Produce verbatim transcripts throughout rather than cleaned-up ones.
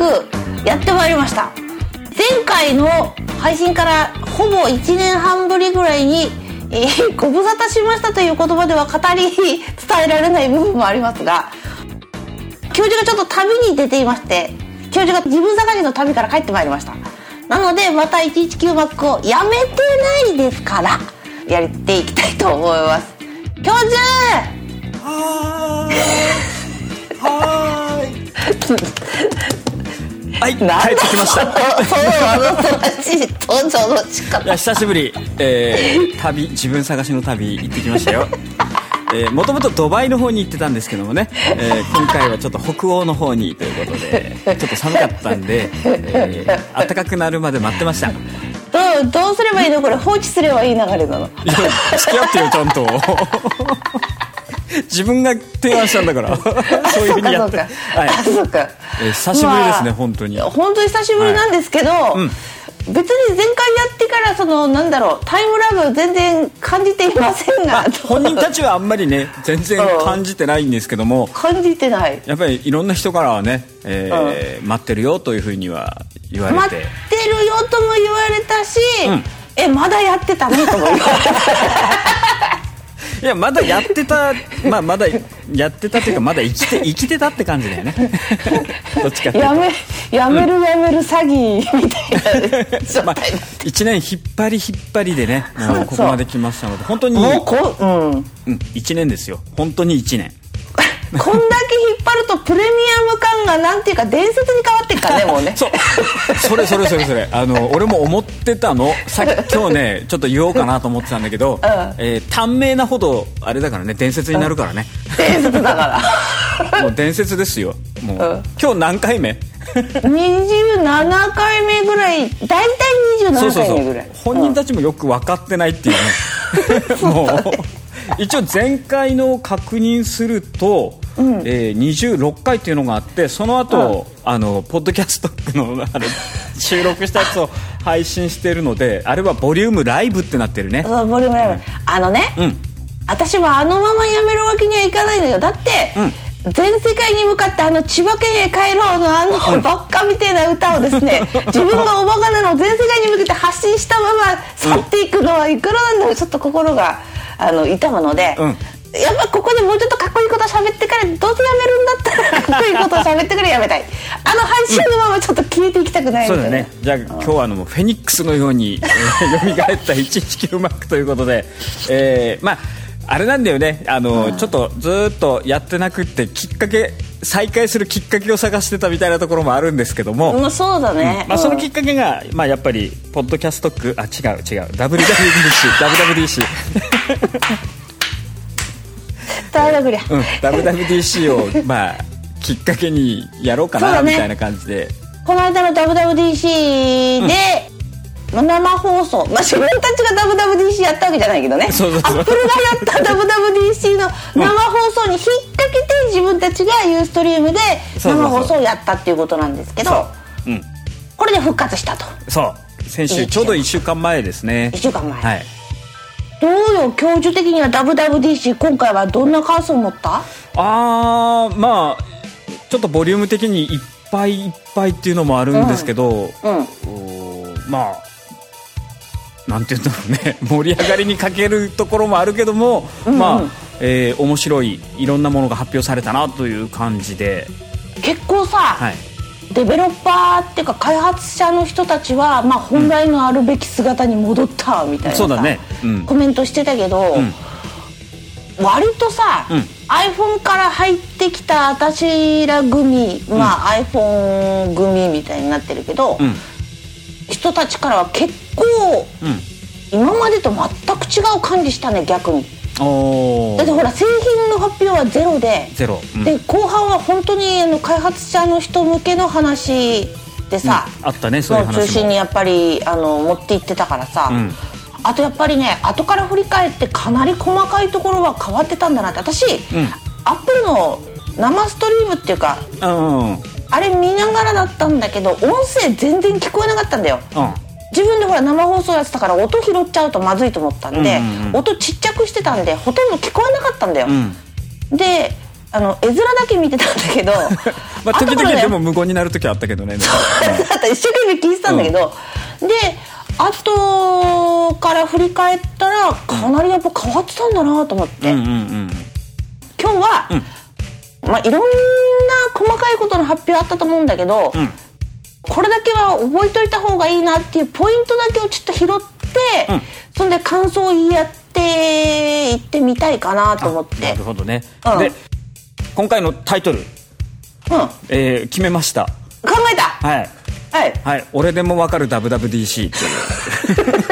くやってまいりました。前回の配信からほぼいちねんはんぶりぐらいに、えー、ご無沙汰しましたという言葉では語り伝えられない部分もありますが、教授がちょっと旅に出ていまして、教授が自分探しの旅から帰ってまいりました。なのでまたいちいちきゅうマックをやめてないですからやっていきたいと思います。教授はーいはーいはい、帰ってきました。 そのわざとらしい登場の仕方。 いや久しぶり、えー、旅自分探しの旅行ってきましたよ。えー、もともとドバイの方に行ってたんですけどもね、えー、今回はちょっと北欧の方にということでちょっと寒かったんで、えー、暖かくなるまで待ってました。 どう、どうすればいいのこれ、放置すればいい流れなの。 いや付き合ってよちゃんと。自分が提案したんだからそういう風にやって、はい、 あ、そうか、 えー、久しぶりですね、まあ、本当に本当に久しぶりなんですけど、はい、うん、別に前回やってからそのなんだろうタイムラグ全然感じていませんが、まあ、 本人たちはあんまりね全然感じてないんですけども、 感じてない。 やっぱりいろんな人からはね、えーうん、待ってるよというふうには言われて、 待ってるよとも言われたし、うん、えまだやってたのとも言われた。 いやまだやってた、まあ、まだやってたっていうかまだ生きて生きてたって感じだよね。どっちかっていうとやめやめるやめる詐欺みたいな状態、 まあ、いちねん引っ張り引っ張りでねもうここまで来ましたので本当にもうこ、うんうん、いちねんですよ。本当にいちねん。 こんだけ引っ張るとプレミアム感がなんていうか伝説に変わっていくからねもうね。 そうそれそれそれそれあの俺も思ってたのさっき今日ねちょっと言おうかなと思ってたんだけど、うん、えー、短命なほどあれだからね伝説になるからね、 うん、伝説だからもう伝説ですよもう、うん、今日何回目？にじゅうななかいめぐらい、だいたいにじゅうななかいめぐらい。 そうそうそう、本人たちもよく分かってないっていうね。もう一応前回の確認すると、うん、えー、にじゅうろっかいっていうのがあって、その後、うん、あのポッドキャストのあれ収録したやつを配信しているので、あれはボリュームライブってなってるね。 そうボリュームライブ、うん、あのね、うん、私はあのままやめるわけにはいかないのよ。だって、うん、全世界に向かってあの千葉県へ帰ろうのあのばっかみたいな歌をですね、自分がおバカなのを全世界に向けて発信したまま去っていくのはいくらなんでもちょっと心があの痛むので、うん、やっぱここでもうちょっとかっこいいことを喋ってから、どうせやめるんだったらかっこいいことを喋ってからやめたい。あの配信のままちょっと消えていきたくないみたいな、うん、そうだね。 じゃあ今日はあのフェニックスのように、えー、蘇ったいちいちきゅうマックということで、えー、まああれなんだよね、あの、うん、ちょっとずっとやってなくってきっかけ再開するきっかけを探してたみたいなところもあるんですけども、 まあ、そうだね、 うん、まあ、そのきっかけが、まあ、やっぱりポッドキャスト区あ違う違う ダブリューダブリューディーシー ダブリューダブリューディーシーダブリューダブリューディーシーうん、ダブリューダブリューディーシー を、まあ、きっかけにやろうかな、ね、みたいな感じで、 この間の ダブリューダブリューディーシー で、うん、生放送、まあ、自分たちが ダブリューダブリューディーシー やったわけじゃないけどね、 そうそうそう、 アップルがやった ダブリューダブリューディーシー の生放送に引っ掛けて自分たちがユーストリームで生放送をやったっていうことなんですけど、そうそうそう、うん、これで復活したと。 そう先週ちょうどいっしゅうかんまえですね。 いっしゅうかんまえ、 はい、 どうよ教授的には ダブリューダブリューディーシー 今回はどんな感想を持った？ あー、まあちょっとボリューム的にいっぱいいっぱいっていうのもあるんですけど、うんうん、まあなんて言うんだろうね、盛り上がりに欠けるところもあるけども、うんうん、まあ、えー、面白いいろんなものが発表されたなという感じで、 結構さ、はい、デベロッパーっていうか開発者の人たちは、まあ、本来のあるべき姿に戻ったみたいな、うん、 そうだね、うん、 コメントしてたけど、うん、割とさ、うん、iPhone から入ってきた私ら組、うん、まあ iPhone 組みたいになってるけど、うん、人たちからは結構、うん、今までと全く違う感じしたね逆に。おだってほら製品の発表はゼロでゼロ、うん、 で後半は本当にあの開発者の人向けの話でさ、 うん、あったね、そういう話も中心にやっぱりあの持っていってたからさ、うん、あとやっぱりね後から振り返ってかなり細かいところは変わってたんだなって。私、うん、アップルの生ストリームっていうか、うん、あれ見ながらだったんだけど音声全然聞こえなかったんだよ、うん、自分でほら生放送やってたから音拾っちゃうとまずいと思ったんで、うんうんうん、音ちっちゃくしてたんでほとんど聞こえなかったんだよ、うん、であの絵面だけ見てたんだけどまあ時々でも無言になる時はあったけどね。 だった一生懸命聞いてたんだけど、うん、で後から振り返ったらかなりやっぱ変わってたんだなと思って、うんうんうん、今日は、うんまあ、いろんな細かいことの発表あったと思うんだけど、うん、これだけは覚えといた方がいいなっていうポイントだけをちょっと拾って、うん、そんで感想を言い合っていってみたいかなと思って。 なるほどね、うん、で今回のタイトル、うんえー、決めました。 考えた。 はいはい、 はい、俺でもわかる ダブリューダブリューディーシー っていう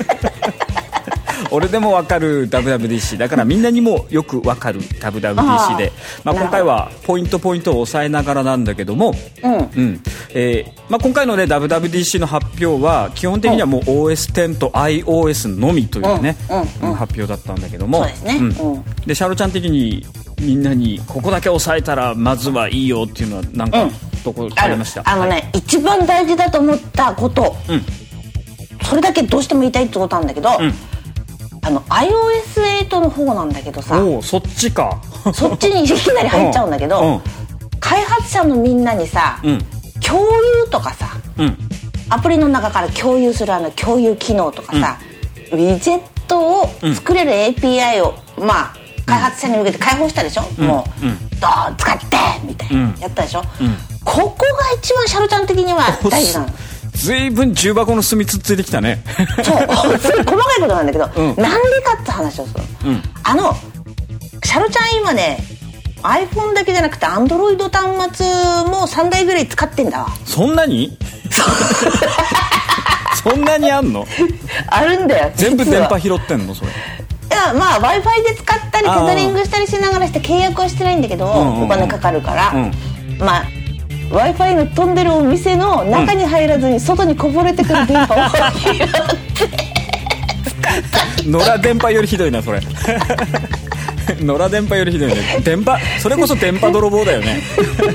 俺でもわかる ダブリューダブリューディーシー だからみんなにもよくわかる ダブリューダブリューディーシー で、まあ、今回はポイントポイントを抑えながらなんだけども、うんうんえーまあ、今回の、ね、ダブリューダブリューディーシー の発表は基本的にはもう オーエステン と iOS のみというね、うんうんうん、発表だったんだけども、そうですね、うんうん、でシャロちゃん的にみんなにここだけ抑えたらまずはいいよっていうのは何かどこありました？ うん、あ, あのね、はい、一番大事だと思ったこと、うん、それだけどうしても言いたいってことなんだけど、うん、あの アイオーエスエイト の方なんだけどさ、 おそっちかそっちにいきなり入っちゃうんだけど、うんうん、開発者のみんなにさ、うん、共有とかさ、うん、アプリの中から共有するあの共有機能とかさ、うん、ウィジェットを作れる エーピーアイ を、まあ開発者に向けて開放したでしょ、うん、もう、うん、どう使ってみたいな、うん、やったでしょ、うん、ここが一番シャロちゃん的には大事なの。 ずいぶん重箱の隅つっついてきたね。 そう細かいことなんだけど、うん、なんでかって話をする、うん、あのシャロちゃん今ね iPhone だけじゃなくて Android 端末もさんだいぐらい使ってんだわ。 そんなにそんなにあんの？ あるんだよ。 全部電波拾ってんのそれ？ いやまあ Wi-Fi で使ったりテザリングしたりしながらして契約はしてないんだけど、うんうんうん、お金かかるから、うん、まあ Wi-Fi の飛んでるお店の中に入らずに外にこぼれてくる電波を拾って野良電波よりひどいなそれ。野良電波よりひどいね。電波それこそ電波泥棒だよね。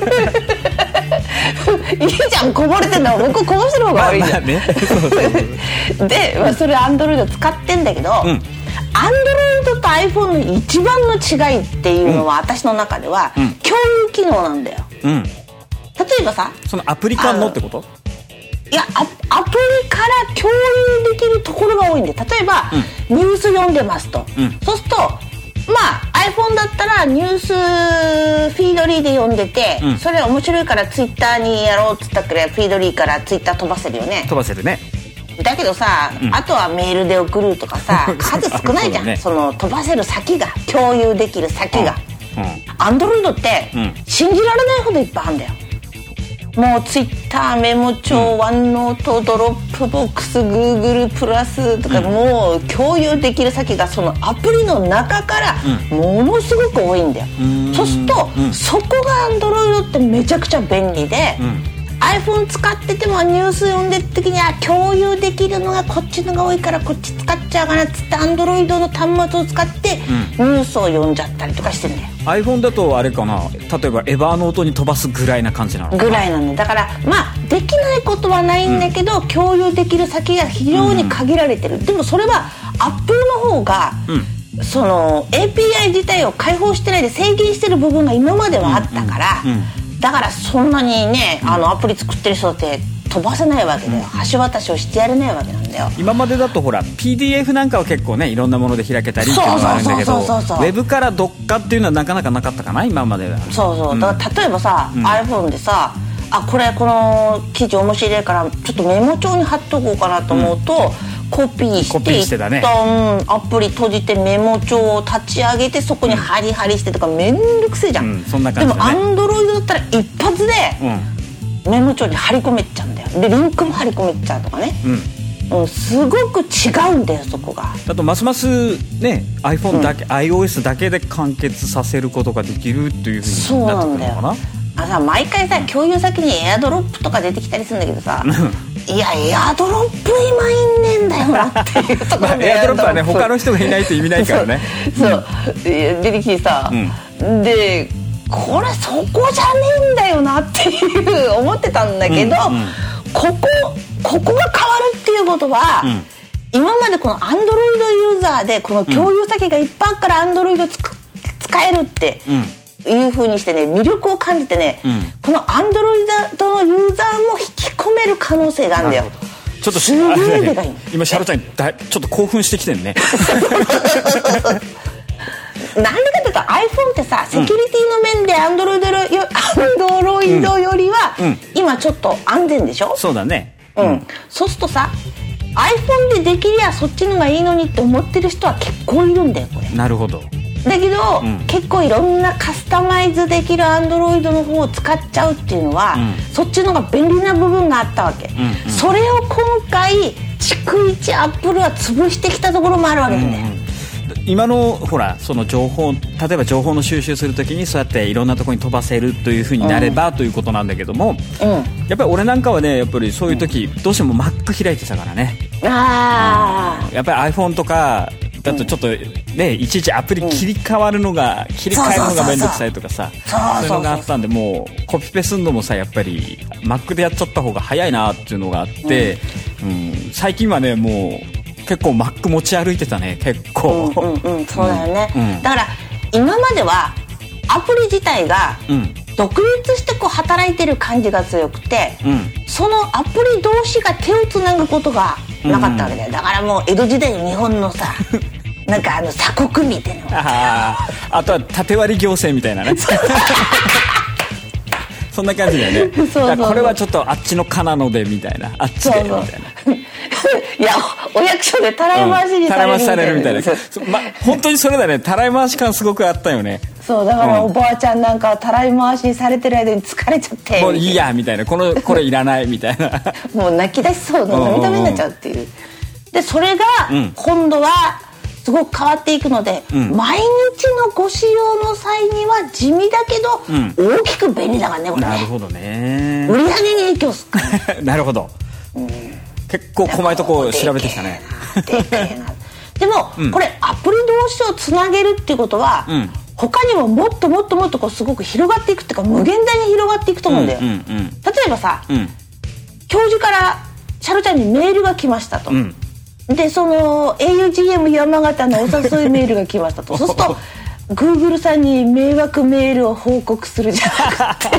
いいじゃんこぼれてんだもん。僕こぼしてる方が悪いじゃん、まあまあね、そうそうそうで、まあ、それ Android 使ってんだけど、うん、Android と iPhone の一番の違いっていうのは、うん、私の中では、うん、共有機能なんだよ、うん、例えばさそのアプリ間のってこと？ いや ア, アプリから共有できるところが多いんで、例えば、うん、ニュース読んでますと、うん、そうするとまあ iPhone だったらニュースフィードリーで読んでて、うん、それ面白いから Twitter にやろうっつったくらいフィードリーから Twitter 飛ばせるよね。 飛ばせるね。 だけどさ、うん、あとはメールで送るとかさ数少ないじゃん。 そ,、ね、その飛ばせる先が共有できる先が、うんうん、Android って、うん、信じられないほどいっぱいあるんだよ。もう Twitter メモ帳、うん、ワンノート、ドロップボックス、Google プラスとか、うん、もう共有できる先がそのアプリの中からものすごく多いんだよ、うん、そうすると、うん、そこが Android ってめちゃくちゃ便利で、うん、iPhone 使っててもニュース読んでる時には共有できるのがこっちのが多いからこっち使っちゃうかなっつって Android の端末を使ってニュースを読んじゃったりとかしてるんだよ、うん、 iPhone だとあれかな、例えばエバーノートに飛ばすぐらいな感じなのかな。 ぐらいなんだ。だからまあできないことはないんだけど、うん、共有できる先が非常に限られてる、うん、でもそれは Apple の方が、うん、その エーピーアイ 自体を開放してないで制限してる部分が今まではあったから、うんうんうん、だからそんなにね、あのアプリ作ってる人って飛ばせないわけだよ、うん、橋渡しをしてやれないわけなんだよ。 今までだとほら ピーディーエフ なんかは結構ねいろんなもので開けたりっていうのがあるんだけど、ウェブからどっかっていうのはなかなかなかったかな今までは。 そうそう、うん、だから例えばさ、うん、iPhone でさあこれこの記事面白いからちょっとメモ帳に貼っとこうかなと思うと、うん、コピーして一旦アプリ閉じてメモ帳を立ち上げてそこにハリハリしてとかめんどくせえじゃん、うん、そんな感じだね。でも Android だったら一発で、うん、メモ帳に貼り込めちゃうんだよ。でリンクも貼り込めちゃうとかね、うんうん、すごく違うんだよそこが。 だとますますね iPhone だけ、うん、iOS だけで完結させることができるっていう風になってくるのかな。 あさ毎回さ共有先にエアドロップとか出てきたりするんだけどさいやエアドロップ今いんねんだよなっていうところで、まあ、エアドロップはね他の人がいないと意味ないからねそう、そう、出てきてさ、うん、でこれそこじゃねえんだよなっていう思ってたんだけど、うんうん、ここここが変わるっていうことは、うん、今までこの Android ユーザーでこの共有先がいっぱいあるから Android つく使えるって、うんいう風にしてね魅力を感じてね、うん、このアンドロイドのユーザーも引き込める可能性があるんだよ。 ちょっとすごいでかい、ね、今シャロちゃんだちょっと興奮してきてるねなんでかというと iPhone ってさセキュリティの面で Android よ, Android よりは、うん、今ちょっと安全でしょ。 そうだね、 うんうん、そうするとさ iPhone でできりゃそっちのがいいのにって思ってる人は結構いるんだよこれ。 なるほど。 だけど、うん、結構いろんなカスタマイズできる Android の方を使っちゃうっていうのは、うん、そっちの方が便利な部分があったわけ、うんうん、それを今回逐一アップルは潰してきたところもあるわけなんだよ、うんうん。 今のほらその情報、例えば情報の収集するときにそうやっていろんなところに飛ばせるというふうになれば、うん、ということなんだけども、うん、やっぱり俺なんかはねやっぱりそういう時、うん、どうしても Mac 開いてたからね。ああ、やっぱり iPhone とかだとちょっとね、いちいちアプリ切り替わるのが、うん、切り替えるのが面倒くさいとかさ、そういうのがあったんで、もうコピペするのもさやっぱり Mac でやっちゃった方が早いなっていうのがあって、うんうん、最近はねもう結構 Mac 持ち歩いてたね結構、 うんうんうん、そうだよね、うん、だから今まではアプリ自体が独立してこう働いてる感じが強くて、うん、そのアプリ同士が手をつなぐことがなかったわけだよ、うん、だからもう江戸時代の日本のさなんかあの鎖国みたいなあ, あとは縦割り行政みたいなねそんな感じだよね。そうそうそう、これはちょっとあっちの課なのでみたいな、あっちでみたいな。そうそういやお役所でたらい回しにされるみたいな、うん、たらい回しされるみたいな、 ま、本当にそれだね。たらい回し感すごくあったよね。 そうだからおばあちゃんなんかはたらい回しにされてる間に疲れちゃってもういいやみたいな、このこれいらないみたいなもう泣き出しそうな涙目になっちゃうっていう。でそれが今度はすごく変わっていくので、うん、毎日のご使用の際には地味だけど、うん、大きく便利だからねこれね。 なるほどね。 売り上げに影響するなるほど、うん、結構細いとこ調べてきたね。 でも、うん、これアプリ同士をつなげるっていうことは、うん、他にももっともっともっとこうすごく広がっていくっていうか無限大に広がっていくと思うんだよ、うんうんうん、例えばさ、うん、教授からシャロちゃんにメールが来ましたと、うん、でその エーユージーエム 山形のお誘いメールが来ましたとそうすると Google さんに迷惑メールを報告するじゃなくて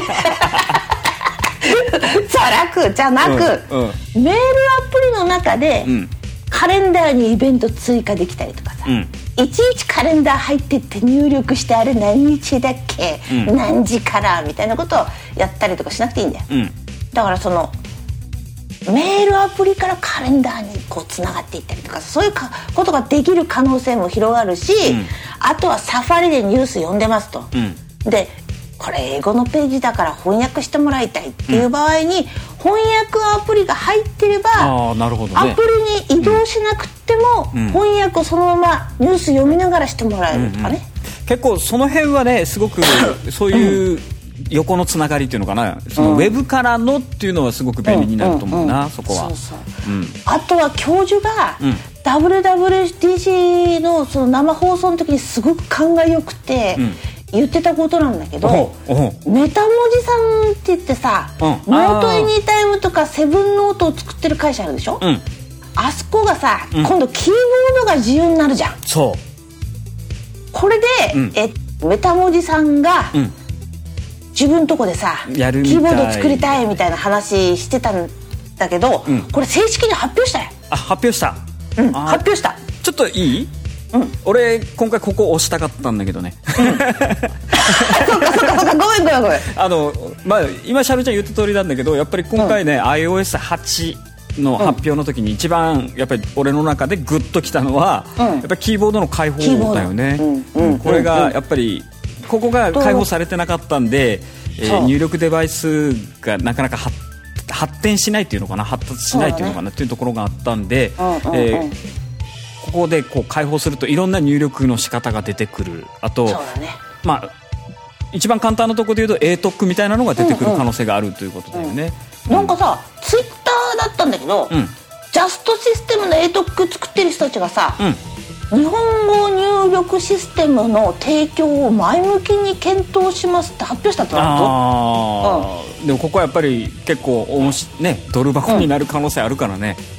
じゃなくじゃなく、うんうん、メールアプリの中で、うん、カレンダーにイベント追加できたりとかさ、うん、いちいちカレンダー入ってって入力してあれ何日だっけ、うん、何時からみたいなことをやったりとかしなくていいんだよ、うん、だからそのメールアプリからカレンダーにこうつながっていったりとかそういうことができる可能性も広がるし、うん、あとはサファリでニュース読んでますと、うん、でこれ英語のページだから翻訳してもらいたいっていう場合に、うん、翻訳アプリが入ってればあ、なるほどね、 アプリに移動しなくても、うん、翻訳をそのままニュース読みながらしてもらえるとかね、 うんうん、結構その辺はねすごくそういう、うん横のつながりっていうのかな、そのウェブからのっていうのはすごく便利になると思うな、うんうんうん、そこは。そうそう、うん、 あとは教授が、うん、ダブリューダブリューディーシー の, その生放送の時にすごく勘が良くて、うん、言ってたことなんだけど、メタ文字さんって言ってさ、うん、ノートエニータイムとかセブンノートを作ってる会社あるでしょ、うん、あそこがさ、うん、今度キーボードが自由になるじゃん。 そうこれで、うん、えメタ文字さんが、うん自分のとこでさキーボードを作りたいみたいな話してたんだけど、うん、これ正式に発表したよ。 あ発表した、 うん、発表した。 ちょっといい、うん、俺今回ここ押したかったんだけどね、うん、そうかそうかそうかごめんごめんごめんあの、まあ、今シャルちゃん言った通りなんだけどやっぱり今回ね、うん、アイオーエスはち の発表の時に一番やっぱり俺の中でグッときたのは、うん、やっぱりキーボードの開放だよね、うんうん、これがやっぱりここが開放されてなかったんで、えー、入力デバイスがなかなか発展しないっていうのかな発達しないっていうのかなっていうところがあったんで、うんうんうんえー、ここでこう開放するといろんな入力の仕方が出てくる。あと、そうだね、まあ一番簡単なところで言うと エートーシー みたいなのが出てくる可能性があるということだよね、 うんうんうん、なんかさツイッターだったんだけど、うん、ジャストシステムの エートーシー 作ってる人たちがさ、うん日本語入力システムの提供を前向きに検討しますって発表したってなるとあ、うん、でもここはやっぱり結構おもし、ね、ドル箱になる可能性あるからね、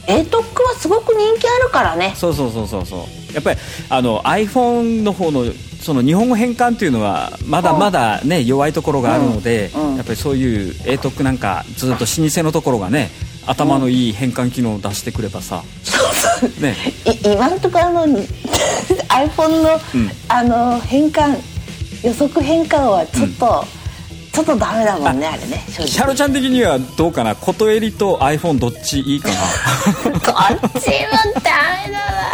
エートック はすごく人気あるからね。 そうそうそうそうそう。やっぱりあの iPhone の方のその日本語変換っていうのはまだまだね、うん、弱いところがあるので、うんうん、やっぱりそういう エートック なんかずっと老舗のところがね頭のいい変換機能を出してくればさ、 そうそう、ね、今のところのiPhone の、うん、あの変換予測変換はちょっと、うん、ちょっとダメだもんね。 あ, あれね正直ヒャロちゃん的にはどうかな、ことえりと iPhone どっちいいかなどっちもダメだ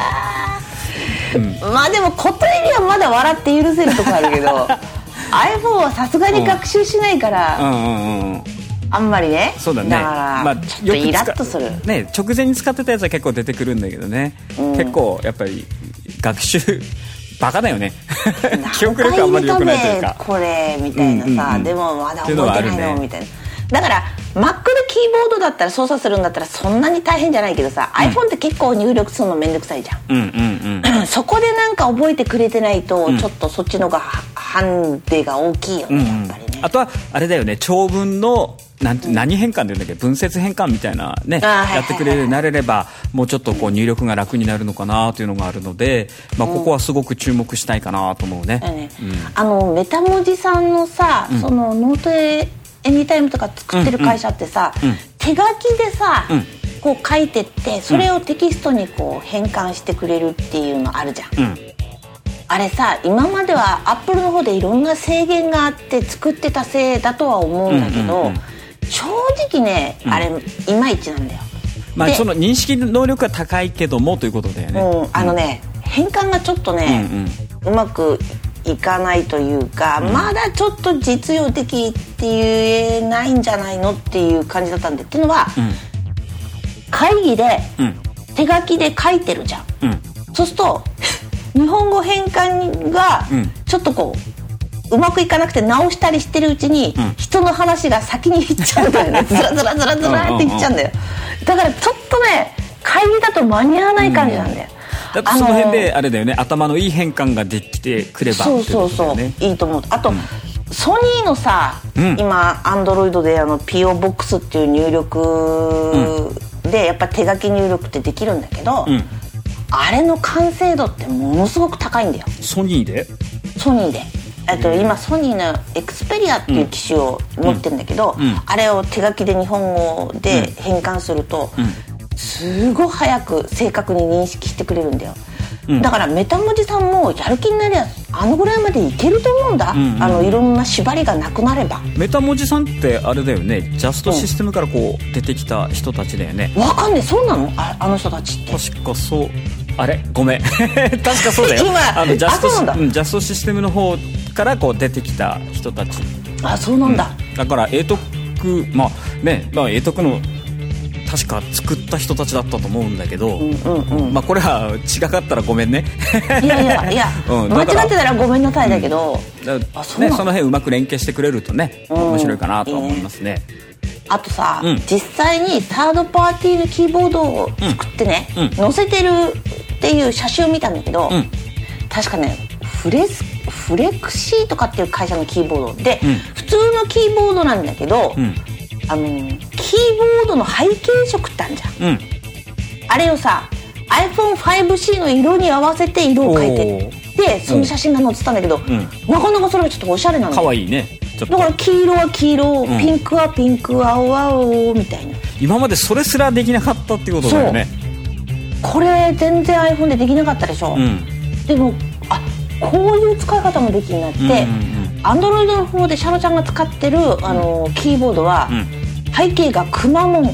な、うん、まあでもことえりはまだ笑って許せるとこあるけどiPhone はさすがに学習しないから、うんうんうんうん、あんまりね。 そうだね。 だから、まあ、ちょっとイラッとする、 ね、直前に使ってたやつは結構出てくるんだけどね、うん、結構やっぱり学習バカだよね記憶力あんまり良くないというかこれみたいなさ、うんうんうん、でもまだ覚えてないの、ね、みたいな。だから Mac でキーボードだったら操作するんだったらそんなに大変じゃないけどさ、うん、iPhone って結構入力するのめんどくさいじゃん、うんうんうん、そこでなんか覚えてくれてないと、うん、ちょっとそっちの方がハンデが大きいよね、うんうん、やっぱりね。 あとはあれだよね、長文のなんて何変換っていうんだっけ、文節変換みたいなね、やってくれるようになれればもうちょっとこう入力が楽になるのかなというのがあるので、まあ、ここはすごく注目したいかなと思うね、うんうん、 あのメタ文字さんのさ、うん、そのノートエニタイムとか作ってる会社ってさ、うんうん、手書きでさ、うん、こう書いてってそれをテキストにこう変換してくれるっていうのあるじゃん、うん、あれさ今まではアップルの方でいろんな制限があって作ってたせいだとは思うんだけど、うんうんうん、正直ね、うん、あれいまいちなんだよ。 まあ、その認識能力が高いけどもということだよね、 うん、あのね、うん、変換がちょっとね、うんうん、うまくいかないというか、うん、まだちょっと実用的って言えないんじゃないのっていう感じだったんで、っていうのは、うん、会議で手書きで書いてるじゃん、うん、そうすると日本語変換がちょっとこううまくいかなくて直したりしてるうちに、うん、人の話が先にいっちゃうんだよねずらずらずらずらっていっちゃうんだよ。だからちょっとね会議だと間に合わない感じなんだよ、 うん、だってその辺であれだよね、頭のいい変換ができてくれば、 そうそうそう、ね、いいと思う。あと、うん、ソニーのさ、うん、今アンドロイドであの ピーオー ボックスっていう入力で、やっぱ手書き入力ってできるんだけど、うん、あれの完成度ってものすごく高いんだよ。 ソニーでソニーでえっと、今ソニーのエクスペリアっていう機種を持ってるんだけど、うんうん、あれを手書きで日本語で変換すると、うん、すごい早く正確に認識してくれるんだよ、うん、だからメタ文字さんもやる気になりゃあのぐらいまでいけると思うんだ、うんうん、あのいろんな縛りがなくなれば。 メタ文字さんってあれだよね、ジャストシステムからこう出てきた人たちだよね。 わかんねえ、そうなの あ, あの人たちって。 確かそう、あれごめん確かそうだよ今あのジャストシ、うん、ジャストシステムの方からこう出てきた人たち。 あ、そうなんだ、 うん、だから エートック まあね、まあ、エートック の確か作った人たちだったと思うんだけど、うんうんうん、まあこれは違かったらごめんねいやいやいや、うん、間違ってたらごめんなさいだけど、 うん、あ、そうなの、ね、その辺うまく連携してくれるとね、うん、面白いかなと思いますね。 あとさ、うん、実際にサードパーティーのキーボードを作ってね、うんうん、載せてるっていう写真を見たんだけど、うん、確かねフレスフレクシーとかっていう会社のキーボードで、うん、普通のキーボードなんだけど、うん、あのキーボードの背景色ってあるじゃん、うん、あれをさ アイフォンファイブシー の色に合わせて色を変えてでその写真が載ってたんだけど、うん、なかなかそれがちょっとおしゃれなんだよ。 かわいいね。だから黄色は黄色、うん、ピンクはピンク、青は青みたいな。 今までそれすらできなかったっていうことだよね。 これ全然 iPhone でできなかったでしょ、うん、でもあこういう使い方もできるようになって、Android の方でシャロちゃんが使ってるあのキーボードは、うん、背景がくまモン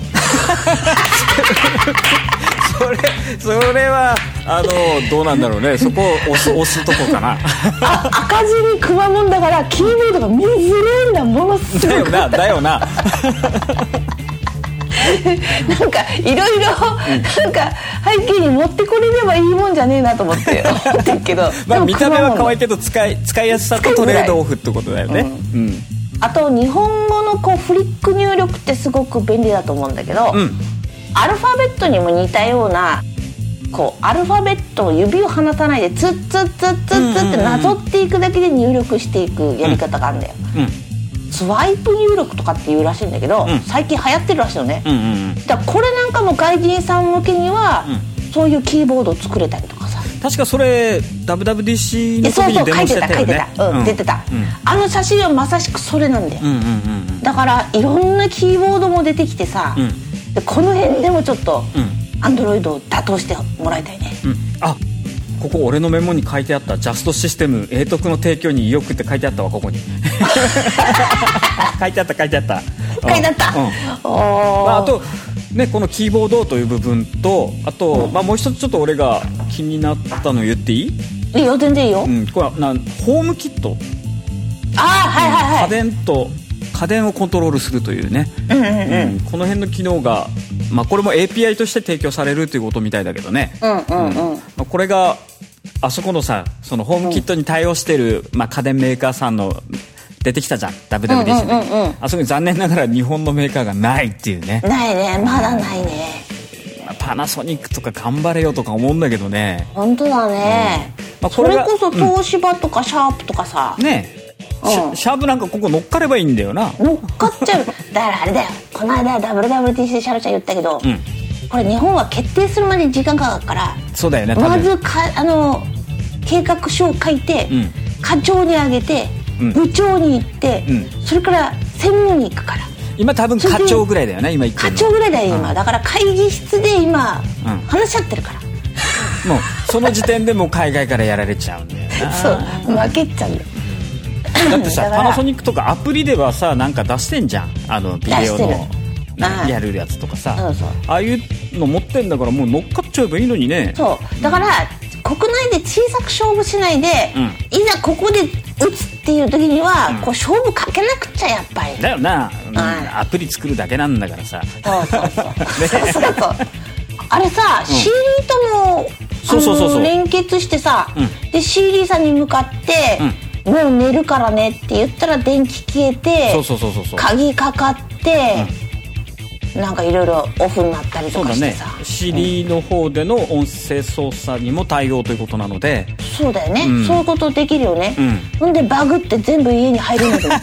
それそれはあのどうなんだろうね、そこを押す押すとこかなあ赤字にくまモンだからキーボードが見づれんだものすごくだよなだよななんかいろいろなんか背景に持ってこれればいいもんじゃねえなと思って思ってるけどまあ見た目は可愛いけど使い使いやすさとトレードオフってことだよね、うんうん、 あと日本語のこうフリック入力ってすごく便利だと思うんだけど、うん、アルファベットにも似たようなこうアルファベットを指を離さないでツッツッツッツッツッってなぞっていくだけで入力していくやり方があるんだよ、うんうんうん、 スワイプ入力とかっていうらしいんだけど、うん、最近流行ってるらしいのね、うんうんうん、だからこれなんかも外人さん向けには、うん、そういうキーボードを作れたりとかさ。 確かそれ ダブリューダブリューディーシー の時にデモしてたよね。そうそう書いてた書いてた、うんうん、出てた、うん、あの写真はまさしくそれなんだよ、うんうんうんうん、だからいろんなキーボードも出てきてさ、うん、でこの辺でもちょっと、うん、アンドロイドを打倒してもらいたいね、うん、 あここ俺のメモに書いてあったジャストシステム英徳の提供に意欲って書いてあったわ。ここに書いてあった書いてあった書いてあった、うんうん、 まあ、あとね、このキーボードという部分とあと、うん、まあ、もう一つちょっと俺が気になったの言っていい？ いいよ全然いいよ、 うん、これはなホームキット、 あ、はいはいはい、 家電と家電をコントロールするというね、うんうんうんうん、この辺の機能が、まあ、これも エーピーアイ として提供されるということみたいだけどね、うんうんうんうん、まあ、これがあそこのさそのホームキットに対応してる、まあ、家電メーカーさんの出てきたじゃん ダブリューダブリューディーシー で、うんうんうんうん、あそこに残念ながら日本のメーカーがないっていうね。 ないね、まだないね、 まあ、パナソニックとか頑張れよとか思うんだけどね。 本当だね、うん、まあ、これそれこそ東芝とかシャープとかさ、 うん、ねえ、うん、シャープなんかここ乗っかればいいんだよな。 乗っかっちゃうだからあれだよ、この間 ダブリューダブリューディーシー シャロちゃん言ったけど、うん、これ日本は決定するまでに時間かかるから、 そうだよね、 まずかあの計画書を書いて、うん、課長にあげて、うん、部長に行って、うん、それから専務に行くから。 今多分課長ぐらいだよね、今言ってるの課長ぐらいだよ今、うん、だから会議室で今、うん、話し合ってるから、 もうその時点でもう海外からやられちゃうんだよなそう負けちゃうんだよ。 だってさパナソニックとかアプリではさなんか出してんじゃん、あのビデオのやるやつとかさ、そうそう、ああいうの持ってんだからもう乗っかっちゃえばいいのにね。 そうだから国内で小さく勝負しないで、うん、いざここで打つっていう時には、うん、こう勝負かけなくちゃやっぱりだよな、うん、アプリ作るだけなんだからさ。 そうそうそう、ね、そうそうそうあれさ、うん、シーリー ともそうそうそうそう連結してさ、うん、で シーリー さんに向かって、うん、もう寝るからねって言ったら電気消えて、そうそうそうそうそう、鍵かかって、うん、なんかいろいろオフになったりとかしてさ、そうだね、 シリの方での音声操作にも対応ということなので、 そうだよね、うん、そういうことできるよね、うん、ほんでバグって全部家に入るんだけど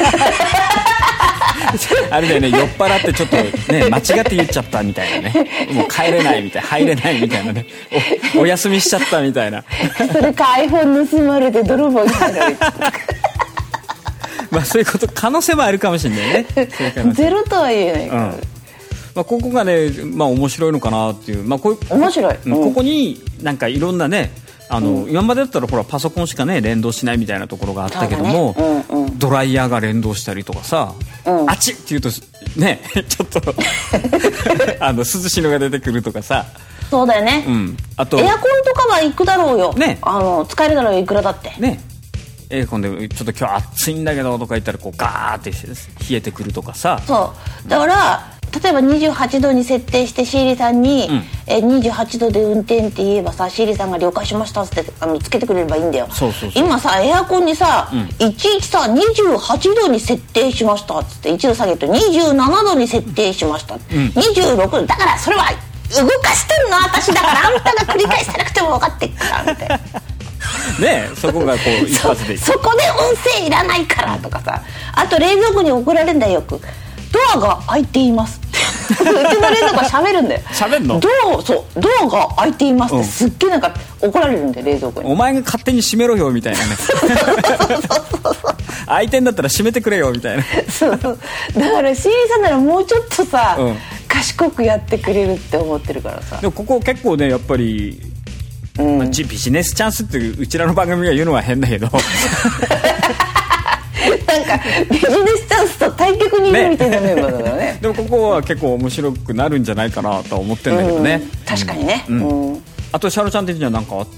あれだよね、酔っ払ってちょっとね間違って言っちゃったみたいなね、もう帰れないみたいな、入れないみたいなね、 お, お休みしちゃったみたいなそれか iPhone 盗まれて泥棒に入られてまあそういうこと可能性もあるかもしれないねゼロとは言えないから、うん、 まあ、ここがね、まあ、面白いのかなっていう、まあ、こう面白い、 うん、ここになんかいろんなね、あの、うん、今までだったらほらパソコンしかね連動しないみたいなところがあったけども、ね、うんうん、ドライヤーが連動したりとかさ、うん、あっちって言うとねちょっとあの涼しいのが出てくるとかさ。 そうだよね、うん、あとエアコンとかは行くだろうよ、ね、あの使えるだろうよ、いくらだってね。エアコンでちょっと今日暑いんだけどとか言ったらこうガーって冷えてくるとかさ。 そうだから例えばにじゅうはちどに設定してシーリーさんに、うん、えにじゅうはちどで運転って言えばさ、シーリーさんが了解しましたってあのつけてくれればいいんだよ。 そうそうそう、 今さエアコンにさ、うん、いちいちさにじゅうはちどに設定しましたっつって一度下げてにじゅうななどに設定しました、うん、にじゅうろくどだからそれは動かしてるの私だからあんたが繰り返さなくても分かってっからみたいなねえ、そこがこう一発でそ, そこで音声いらないからとかさ、あと冷蔵庫に怒られるんだよよく、ドアが開いていますってうちの冷蔵庫は喋るんだよ。 喋んの？ ドア、そう、ドアが開いていますってすっげえなんか怒られるんだよ冷蔵庫に。 お前が勝手に閉めろよみたいなね開いてんだったら閉めてくれよみたいなそうそう、だからシーリーさんならもうちょっとさ、うん、賢くやってくれるって思ってるからさ。 でもここ結構ねやっぱり、うん、まあ、ビジネスチャンスってうちらの番組が言うのは変だけどなんかビジネスチャンスと対局にいるみたいなメンバーだからね、ねでもここは結構面白くなるんじゃないかなとは思ってるんだけどね、うん、 確かにね、うんうん、 あとシャロちゃん的には何かあった？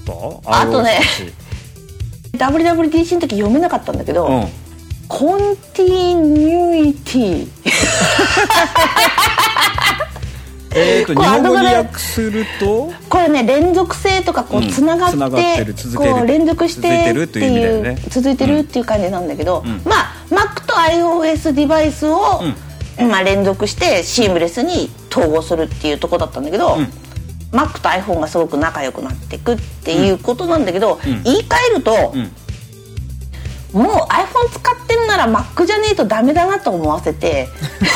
あとねダブリューダブリューディーシー の時読めなかったんだけど、うん、コンティニュイティえーと日本語に訳するとこれね連続性とかこうつながって、うん、つながってる続けるこう連続してっていう続いてるっていう意味だよね、続いてるっていう感じなんだけど、うん、まあ Mac と iOS デバイスを、うん、まあ、連続してシームレスに統合するっていうところだったんだけど、うん、Mac と iPhone がすごく仲良くなっていくっていうことなんだけど、うん、言い換えると、うん、 もう iPhone 使ってんなら Mac じゃねえとダメだなと思わせて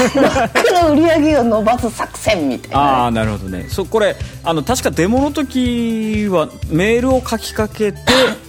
Mac の売り上げを伸ばす作戦みたいな、ね、 ああなるほどね。そうこれあの確かデモの時はメールを書きかけて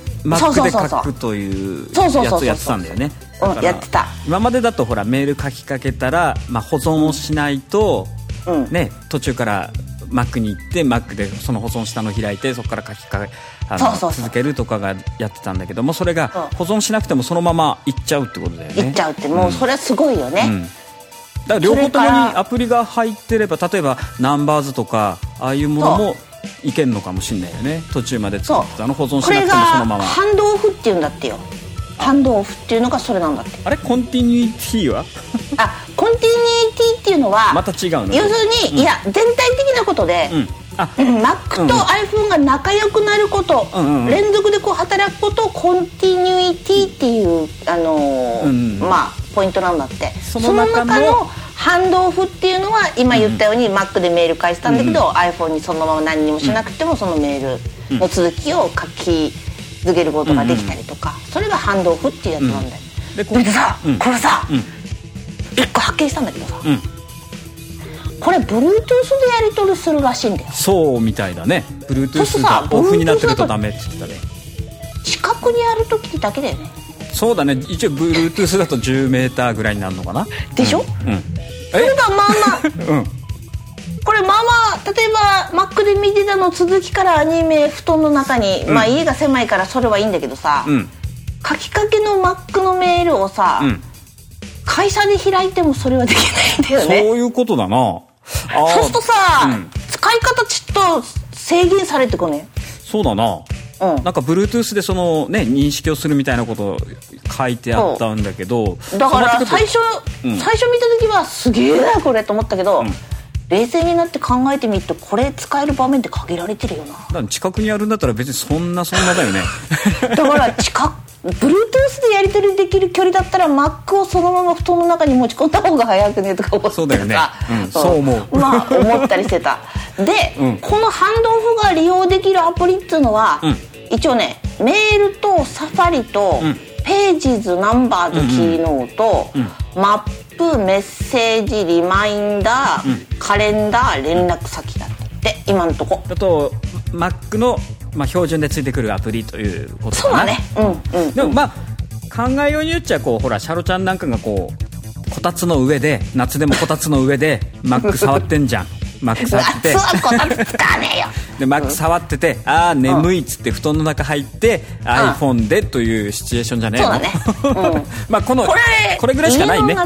Mac で書くというやつやってたんだよね。 うん、やってた。 今までだとほらメール書きかけたら、まあ、保存をしないと、うんね、途中から Mac に行って Mac でその保存したのを開いてそこから書きかけあのそうそうそう続けるとかがやってたんだけども、それが保存しなくてもそのままいっちゃうってことだよね。 いっちゃうってもうそれはすごいよね、うんうん、 だから両方ともにアプリが入ってれば例えばナンバーズとかああいうものもいけんのかもしれないよね。途中まで作ったの保存しなくてもそのまま。 ハンドオフっていうんだってよ。ハンドオフっていうのがそれなんだって。 あれコンティニュイティはあコンティニュイティっていうのはまた違うの。 要するに、うん、いや全体的なことで、うんあうん、Mac と iPhone が仲良くなること、うんうんうん、連続でこう働くことをコンティニュイティっていう、あのーうんうん、まあポイントなんだって。その中 の, その中のハンドオフっていうのは今言ったように、うん、Mac でメール返したんだけど、うん、iPhone にそのまま何にもしなくても、うん、そのメールの続きを書き続けることができたりとか、うんうん、それがハンドオフっていうやつなんだよ、うん、で, でさ、うん、これさ、うん、いっこ発見したんだけどさ、うん、これ Bluetooth でやり取りするらしいんだよ。 そうみたいだね。 Bluetooth がオフになってるとダメって言ったね。 近くにある時だけだよね。 そうだね。一応 Bluetooth だとじゅうメーターぐらいになるのかなでしょ、うんうん、それがまあまあ、うん、これまあまあ例えば Mac で見てたの続きからアニメ布団の中に、うん、まあ家が狭いからそれはいいんだけどさ、うん、書きかけの Mac のメールをさ、うん、会社で開いてもそれはできないんだよね。 そういうことだな。 あそうするとさ、うん、使い方ちょっと制限されてこね。 そうだな、うん、なんか Bluetooth でその、ね、認識をするみたいなこと書いてあったんだけど、 だから最初、うん、最初見た時はすげえなこれと思ったけど、うん、冷静になって考えてみるとこれ使える場面って限られてるよな。だから近くにあるんだったら別にそんなそんなだよねだから近くBluetooth でやり取りできる距離だったら Mac をそのまま布団の中に持ち込んだ方が早くねとか思ってさ。 そうだよね、うん、そう思うまあ思ったりしてたで、うん、このハンドオフが利用できるアプリっていうのは、うん、一応ねメールとサファリと、うん、ページズナンバーズキーノート、うんうん、マップメッセージリマインダー、うん、カレンダー連絡先だって今のとこ。 あと Mac のまあ、標準でついてくるアプリということかな。 そうだね、うんうん、 でもまあ考えようによっちゃこうほらシャロちゃんなんかがこうこたつの上で夏でもこたつの上で Mac 触ってんじゃんMac 触ってて夏はこたつ使わねえよで Mac 触ってて、うん、ああ眠いっつって布団の中入って、うん、iPhone でというシチュエーションじゃねえの。 そうだね、うん、 まあこのこれ、これぐらいしかないね。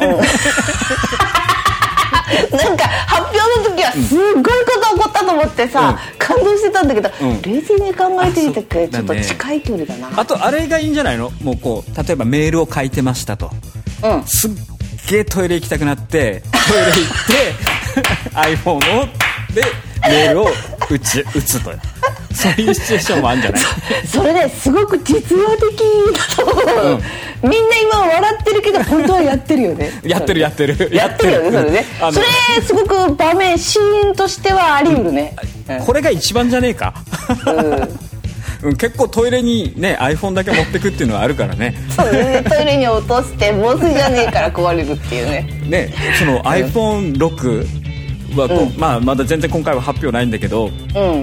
なんか発表の時はすっごいこと起こったと思ってさ、うん、感動してたんだけど、うん、冷静に考えてみたけどちょっと近い距離だな。 あとあれがいいんじゃないの。もうこう例えばメールを書いてましたと、うん、すっげえトイレ行きたくなってトイレ行ってiPhone をでメールを打ち打つというそういうシチュエーションもあるんじゃない。 それねすごく実話的だと思う、うん、みんな今笑ってるけど本当はやってるよねやってるやってるやってるよねそれね。それすごく場面シーンとしてはあり得るね、 うんうん、これが一番じゃねえか、うんうん、結構トイレにね iPhone だけ持ってくっていうのはあるからね。 そうねトイレに落として防水じゃねえから壊れるっていうね。 ねその アイフォンシックスはこう、うんまあ、まだ全然今回は発表ないんだけど、うん、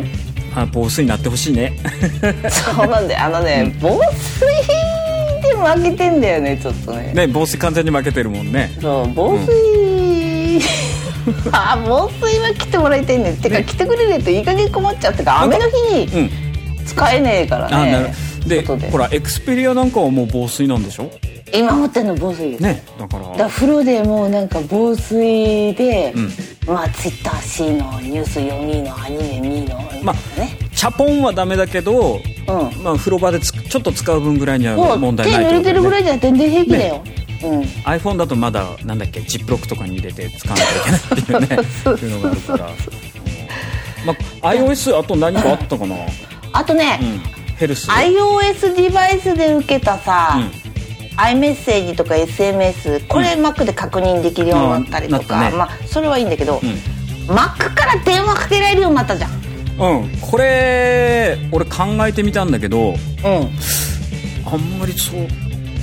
あ防水になってほしいね。 そうなんだよあのね、うん、防水で負けてんだよねちょっとね。 ね防水完全に負けてるもんね。 そう防水、うん、あ防水は来てもらいたいね。てか、ね、来てくれないといい加減困っちゃうってか雨の日に使えねえからね。あなるでほらエクスペリアなんかはもう防水なんでしょ。 今持ってるの防水ですね。だからだから風呂でもうなんか防水で、うん、まあツイッター C のニュース読みのアニメ見のみたいなね、まあ、 チャポンはダメだけど、うんまあ、風呂場でつちょっと使う分ぐらいには問題ないってことだよね。手濡れてるぐらいじゃ全然平気だよ、ねうん、 iPhone だとまだなんだっけジップロックとかに入れて使わなきゃいけないっていうねそういうのがあるから、まあ、iOS あと何かあったかな。 あとね、 うん、ヘルス iOS デバイスで受けたさ、うんiMessage とか エスエムエス これ Mac で確認できるようになったりとか、うんねまあ、それはいいんだけど、うん、Mac から電話かけられるようになったじゃん。 うんこれ俺考えてみたんだけど、うん、あんまりそう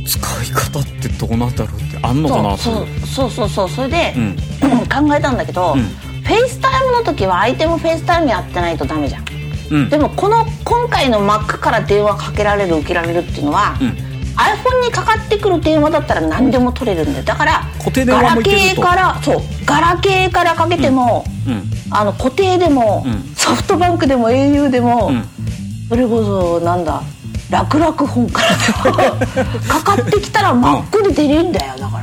使い方ってどうなんだろうってあんのかなと。 そうそうそうそうそれで、うん、考えたんだけど、うん、フェイスタイムの時は相手もフェイスタイムやってないとダメじゃん、うん、でもこの今回の Mac から電話かけられる受けられるっていうのは、うん、iPhone にかかってくる電話だったら何でも取れるんだよ。だから固定電話もいけると、 ガラケーからそうガラケーからかけても、うんうん、あの固定でも、うん、ソフトバンクでも エーユー でも、うん、それこそなんだ楽々本からでもかかってきたら Mac で出れるんだよ。だから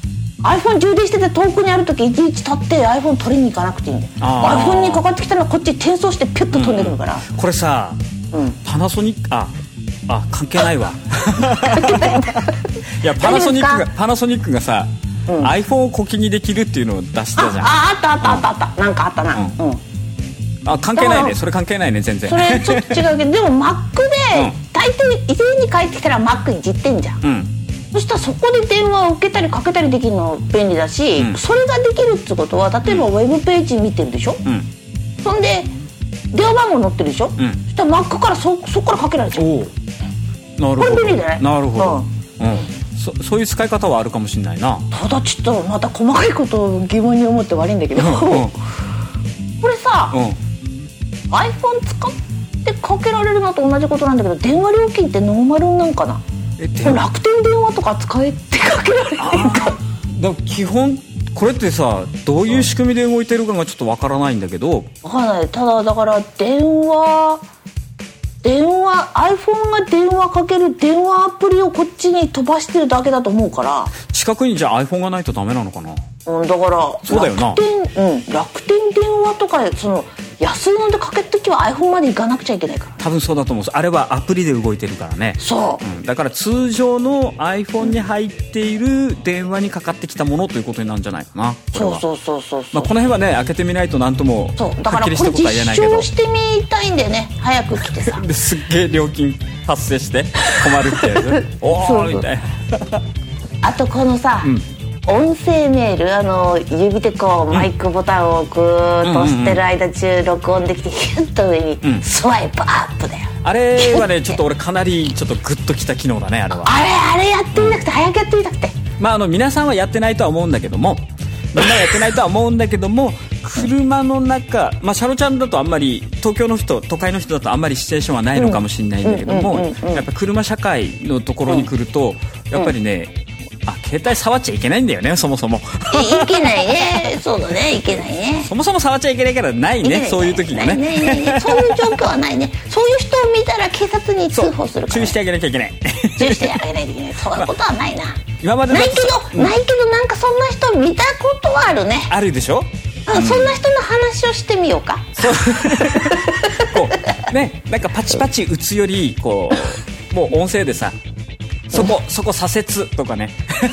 iPhone 充電してて遠くにある時いちいち立って iPhone 取りに行かなくていいんだよ。 iPhone にかかってきたらこっち転送してピュッと飛んでくるから、 うん、これさ、うん、パナソニックああ関係ないわいやパナソニックがパナソニックがさ、うん、iPhone を小気にできるっていうのを出したじゃん。 あ, あ, あったあったあったあった、うん、なんかあったな、うんうん、 あ関係ないね。それ関係ないね全然。 それちょっと違うけどでも Mac で、うん、大抵家に帰ってきたら Mac いじってんじゃん、うん、そしたらそこで電話を受けたりかけたりできるの便利だし、うん、それができるってことは例えばウェブページ見てるでしょ、うん、そんで電話番号載ってるでしょ、うん、そしたら Mac から そ, そこからかけられちゃう。おなるほど、 これ便利だね。 なるほど、うんうん、そ, そういう使い方はあるかもしれないな。 ただちょっとまた細かいことを疑問に思って悪いんだけど、うんうん、これさ、うん、iPhone 使ってかけられるのと同じことなんだけど電話料金ってノーマルなんかな。え楽天電話とか使えてかけられないんか。 だ基本これってさどういう仕組みで動いてるかがちょっとわからないんだけど。 わからない。ただだから電話電話 iPhone が電話かける電話アプリをこっちに飛ばしてるだけだと思うから。 近くにじゃあ iPhone がないとダメなのかな。 うん、だからそうだよな。 楽天、うん、楽天電話とかその安いのでかけるときは iPhone まで行かなくちゃいけないから。 多分そうだと思う。あれはアプリで動いてるからね。 そう、 うん、だから通常の iPhone に入っている電話にかかってきたものということになるんじゃないかな。 そうそうそうそうそう、 まあ、この辺はね開けてみないと何ともはっきりしたことは言えないけど。 そうだからこれ実証してみたいんだよね。早く来てさですっげえ料金発生して困るってやつおーみたいなあとこのさ、うん音声メールあの指でこうマイクボタンをグーッと押してる間中録音できてヒュッと上にスワイプアップだよ、 うん、あれはねちょっと俺かなりちょっとグッときた機能だね。あれはあれあれやってみたくて、うん、早くやってみたくて、 まああの皆さんはやってないとは思うんだけどもみんなはやってないとは思うんだけども車の中、まあ、シャロちゃんだとあんまり東京の人都会の人だとあんまりシチュエーションはないのかもしれないんだけどもやっぱ車社会のところに来るとやっぱりね、うんあ携帯触っちゃいけないんだよねそもそも。 いけないね。そうだねいけないね。 そもそも触っちゃいけないからないねそういう時がね。ないないないそういう状況はないね。そういう人を見たら警察に通報するから、ね、 注意してあげなきゃいけない。 注意してあげないといけない。そういうことはないな。 今までないけど、うん、ないけどなんかそんな人見たことはあるね。 あるでしょ。 うん、そんな人の話をしてみようか。 そうこうねなんかパチパチ打つよりこうもう音声でさそこ、そこ左折とかね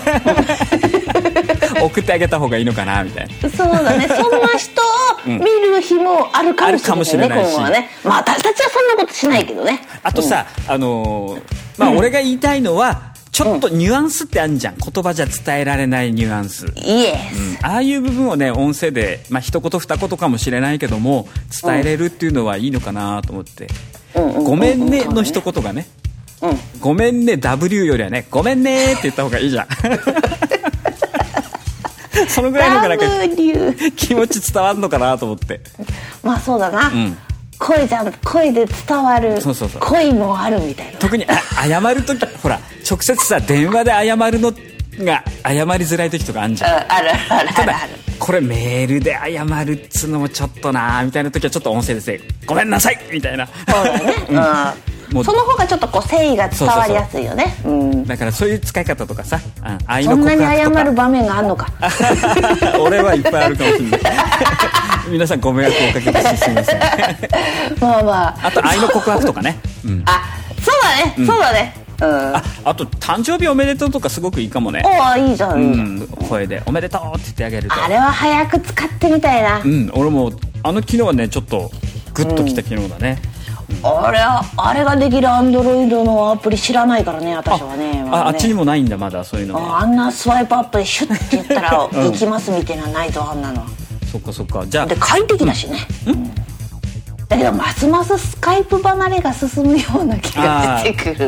送ってあげた方がいいのかなみたいな。 そうだねそんな人を見る日もあるかもしれないね、うん、今後はね。まあ私たちはそんなことしないけどね。 あとさ、うん、あのー、まあ俺が言いたいのは、うん、ちょっとニュアンスってあるじゃん。言葉じゃ伝えられないニュアンス。 イエス、 うん、ああいう部分をね音声で、まあ一言二言かもしれないけども伝えれるっていうのはいいのかなと思って、うん、ごめんねの一言がね、うん、ごめんね ダブリュー よりはねごめんねって言った方がいいじゃんそのぐらいのがなんか気持ち伝わるのかなと思って。 まあそうだな、うん、声じゃん声で伝わるそうそうそう恋もあるみたいな。 特にあ謝るときほら直接さ電話で謝るのが謝りづらい時とかあるじゃん。 あるあるあるある。 これメールで謝るっつうのもちょっとなみたいな時はちょっと音声ですねごめんなさいみたいな。 そうだね、うんもうその方がちょっとこう誠意が伝わりやすいよね。 そうそうそう、うん、だからそういう使い方とかさ愛の告白とかそんなに謝る場面があるのか俺はいっぱいあるかもしれない皆さんご迷惑をおかけしてすみませんまあまああと愛の告白とかね、うん、 あそうだね、うん、そうだね、うん、 あ, あと誕生日おめでとうとかすごくいいかもね。 おいいじゃん、うん、 声でおめでとうって言ってあげるとあれは早く使ってみたいな。 うん俺もあの機能はねちょっとグッときた機能だね、うんあれあれができるアンドロイドのアプリ知らないからね私は ね, あ, まあ、ねあ, あっちにもないんだまだそういうのは。 あ, あんなスワイプアップでシュッて言ったら行きますみたいなのないとあんなのそっかそっかじゃあで快適だしね、うんうん、だけどますますスカイプ離れが進むような気が出てくる。 まあ、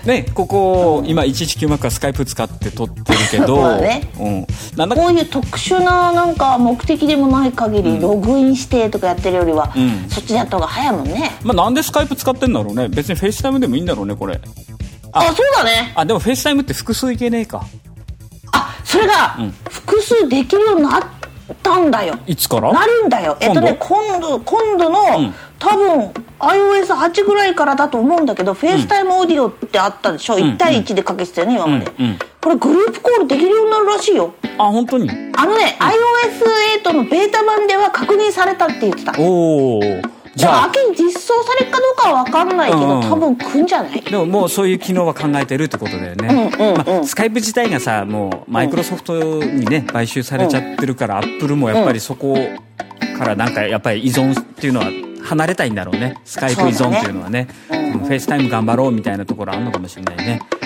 ね、ここ、うん、今いちいちきゅうマークはスカイプ使って撮ってるけど、まあね、 うん、なんだこういう特殊ななんか目的でもない限り、うん、ログインしてとかやってるよりは、うん、そっちでやった方が早いもんね。 まあ、なんでスカイプ使ってんだろうね。別にフェイスタイムでもいいんだろうねこれ。 あ, あそうだね。 あでもフェイスタイムって複数いけねえか。 あそれが、うん、複数できるようになったんだよ。 いつからなるんだよ。えっとね今度今度の、うん、多分 アイオーエスはち ぐらいからだと思うんだけど、フェイスタイムオーディオってあったでしょ、うん、いち対いちでかけてたよね今まで、うんうん、これグループコールできるようになるらしいよ。 あ本当に。 あのね、うん、アイオーエスエイト のベータ版では確認されたって言ってた。 おお。 じゃあ秋に実装されるかどうかは分かんないけど、うん、多分来んじゃない。 でももうそういう機能は考えてるってことだよね。うんうんうん、まあ、スカイプ自体がさもうマイクロソフトにね買収されちゃってるから、うん、アップルもやっぱりそこからなんかやっぱり依存っていうのは離れたいんだろうね。スカイプ依存っていうのはね、うん、フェイスタイム頑張ろうみたいなところあるのかもしれないね。